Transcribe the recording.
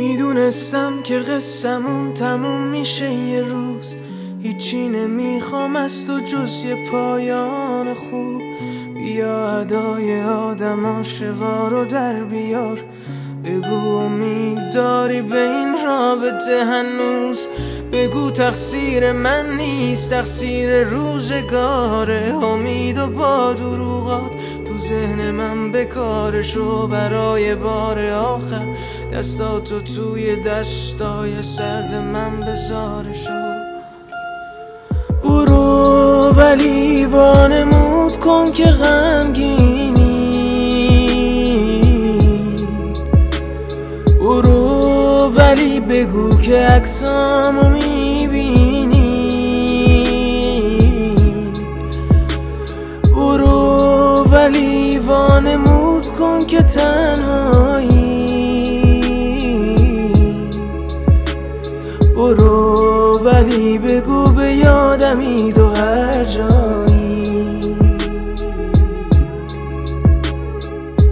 میدونستم که قصمون تموم میشه یه روز، هیچی نمیخوام از تو جز یه پایان خوب. بیا ادای آدم عاشقا رو در بیار، بگو امید داری به این رابطه هنوز. بگو تقصیر من نیست، تقصیر روزگاره. امید و با دروغات تو ذهن من بکارشو، برای بار آخر دستاتو توی دستای سرد من بذارشو. برو ولی وانمود کن که غمگینی، برو ولی بگو که عکسامو میبینی، برو ولی وانمود کن که تنهایی، برو ولی بگو به یادمی تو هر جا.